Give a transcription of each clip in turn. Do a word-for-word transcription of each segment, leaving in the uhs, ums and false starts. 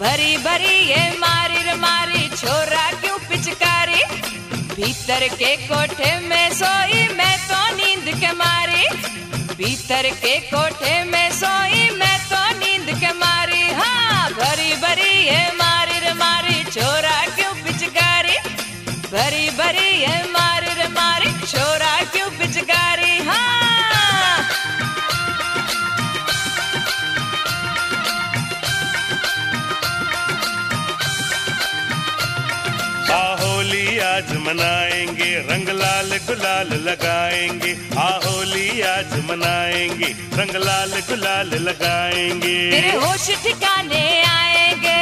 भरी भरी ये मारी रे मारी छोरा क्यों पिचकारी, भीतर के कोठे में सोई मैं तो नींद के मारी, भीतर के कोठे में सोई मैं तो नींद के मारी। हाँ भरी भरी ये मारी रे मारी छोरा क्यों पिचकारी, भरी भरी ये मारी रे मारी छोरा क्यों पिचकारी। हाँ होली आज मनाएंगे, रंग लाल गुलाल लगाएंगे, आ होली आज मनाएंगे, रंग लाल गुलाल लगाएंगे। तेरे होश ठिकाने आएंगे,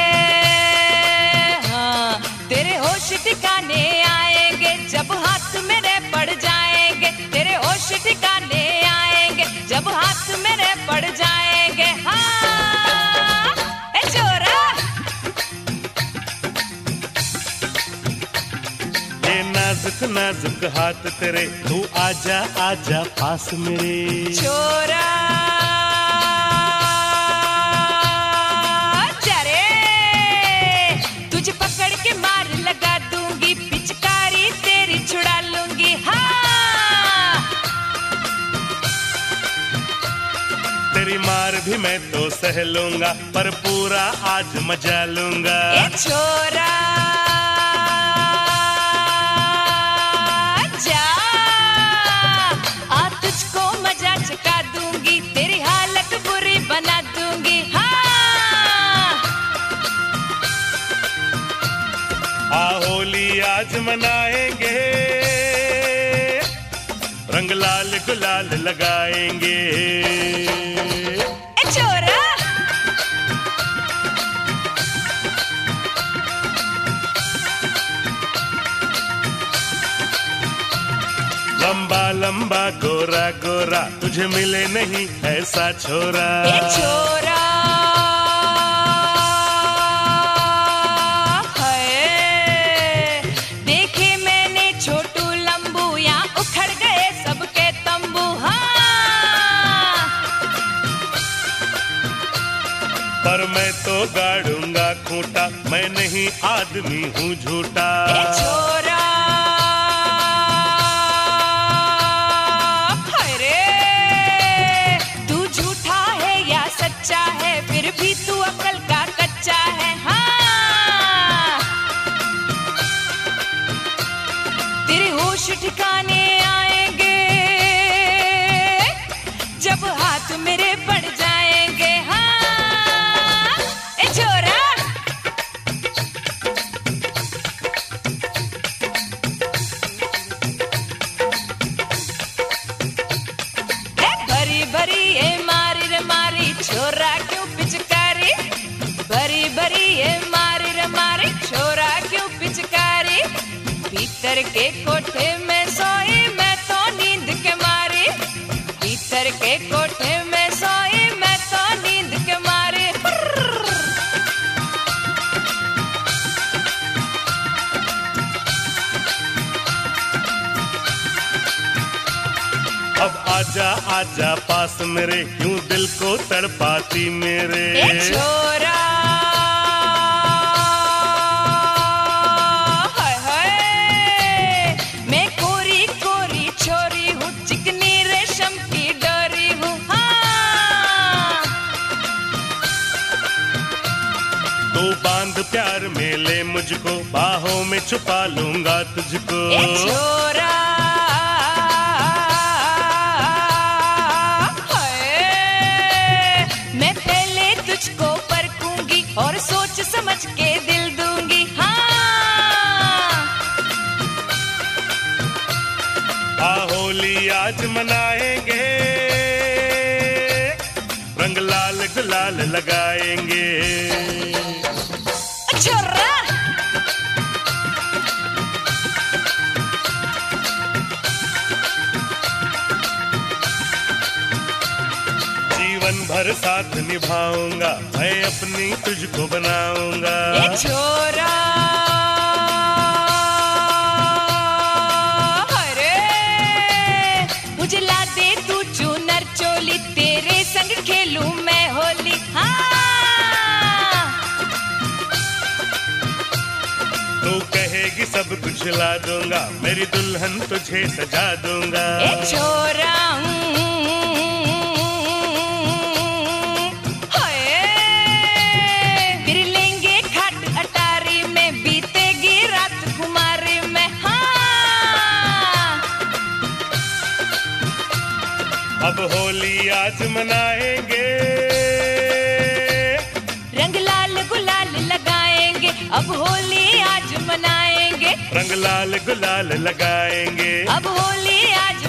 हाँ तेरे होश ठिकाने आएंगे, जब हाथ मेरे पड़ जाएंगे, तेरे होश ठिकाने आएंगे, जब हाथ मेरे पड़ जाएंगे। हाँ ए छोरा नाजुक नाजुक हाथ तेरे, तू आजा आजा पास मेरे। छोरा जरे तुझे पकड़ के मार लगा दूंगी, पिचकारी तेरी छुड़ा लूंगी। हाँ तेरी मार भी मैं तो सह लूंगा, पर पूरा आज मजा लूंगा। ए छोरा आज मनाएंगे, रंग लाल गुलाल लगाएंगे। ए छोरा लंबा लंबा गोरा गोरा, तुझे मिले नहीं ऐसा छोरा। ए छोरा पर मैं तो गाड़ूंगा खूंटा, मैं नहीं आदमी हूँ झूठा। ए छोरा अरे तू झूठा है या सच्चा है, फिर भी तू अकल का कच्चा है। हाँ तेरे होश ठिकाने आएंगे, जब हाथ मेरे पड़ जाएंगे। हाँ छोरा क्यों पिचकारी, भरी भरी ये मारी रे मारी छोरा क्यों पिचकारी, भीतर के कोठे में सोई मैं तो नींद के मारी, भीतर के कोठे में सोई मैं तो नींद के मारी। अब आजा आजा पास मेरे, क्यों दिल को तड़पाती मेरे। ए छोरा हाय हाय मैं कोरी कोरी छोरी हूँ, चिकनी रेशम की डोरी हूँ। हाँ तू बांध प्यार में ले मुझको, बाहों में छुपा लूंगा तुझको। ए छोरा और सोच समझ के दिल दूंगी। हाँ आ होली आज मनाएंगे, रंग लाल गुलाल लगाएंगे। छोरा जीवन भर साथ निभाऊंगा, मैं अपनी तुझको बनाऊंगा। ए छोरा अरे मुझे ला दे तू चूनर चोली, तेरे संग खेलूं मैं होली। हाँ तू कहेगी सब कुछ ला दूंगा, मेरी दुल्हन तुझे सजा दूंगा। ए छोरा होए, फिर लेंगे खाट अटारी में, बीतेगी रात कुमारी में। हाँ अब होली आज मनाएंगे, रंग लाल गुलाल लगाएंगे, अब होली आज मनाएंगे, रंग लाल गुलाल लगाएंगे, अब होली आज